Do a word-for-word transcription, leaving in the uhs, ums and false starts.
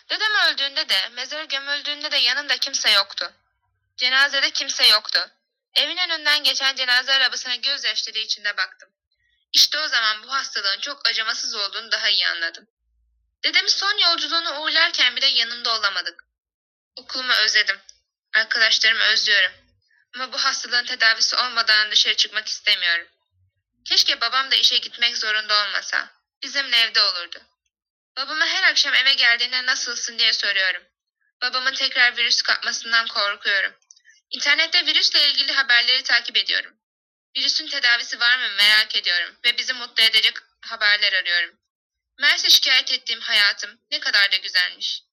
Dedem öldüğünde de, mezara gömüldüğünde de yanında kimse yoktu. Cenazede kimse yoktu. Evin önünden geçen cenaze arabasına gözyaşları içinde baktım. İşte o zaman bu hastalığın çok acımasız olduğunu daha iyi anladım. Dedemi son yolculuğunu uğurlarken bile yanında olamadık. Okulumu özledim. Arkadaşlarımı özlüyorum. Ama bu hastalığın tedavisi olmadan dışarı çıkmak istemiyorum. Keşke babam da işe gitmek zorunda olmasa. Bizimle evde olurdu. Babama her akşam eve geldiğinde nasılsın diye soruyorum. Babamın tekrar virüs kapmasından korkuyorum. İnternette virüsle ilgili haberleri takip ediyorum. Virüsün tedavisi var mı merak ediyorum ve bizi mutlu edecek haberler arıyorum. Meğerse şikayet ettiğim hayatım ne kadar da güzelmiş.